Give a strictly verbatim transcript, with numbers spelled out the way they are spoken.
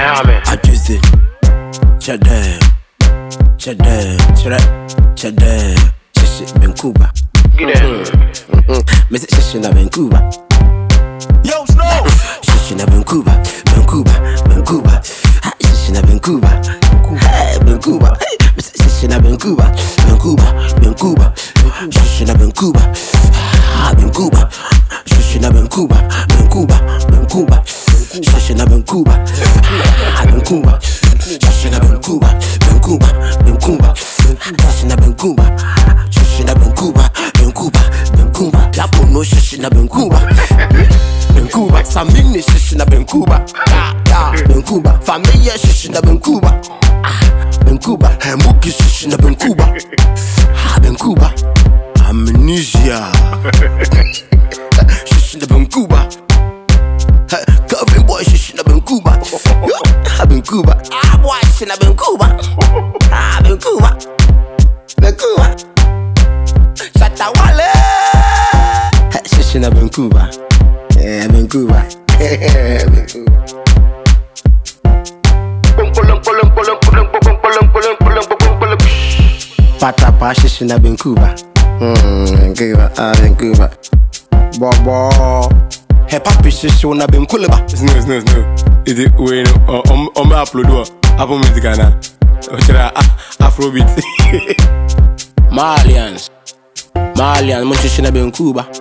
I just it. Chade, chade, chade, chade. Shishi Vancouver. Get it. Miss Shishi na Vancouver. Yo, Snow. Shishi na Vancouver, Vancouver, Vancouver. Shishi na Vancouver, hey, Vancouver. Miss Shishi na Vancouver, Vancouver, Vancouver. Shishi na Vancouver, ah, Vancouver. Shishi na Vancouver, Vancouver, Vancouver. Shishi na Vancouver, ah, Vancouver. Shishi na Vancouver, Vancouver, Vancouver. Shishi na Vancouver, shishi na Vancouver, Vancouver, Vancouver. La bono shishi na Vancouver, Vancouver. Samini shishi na Vancouver, yeah, Vancouver. Familia shishi na Vancouver, Vancouver. Hemuki shishi na Vancouver, ah, Vancouver. Amnesia shishi na Vancouver. Calvin boy shishi na Vancouver, ah, Vancouver. Ah, boy shishi na Vancouver, ah, Vancouver, Vancouver. Shatawale shishi na Vancouver, yeah, Vancouver, Vancouver. Patapa shishi na Vancouver, hmm, Vancouver, ah, Vancouver. Bobo hey papi shishi na Vancouver. No, no, no. Is it when um um upload one Apple Music na? Ochira Afrobeat. Malians, Malians, mo shishi na Vancouver.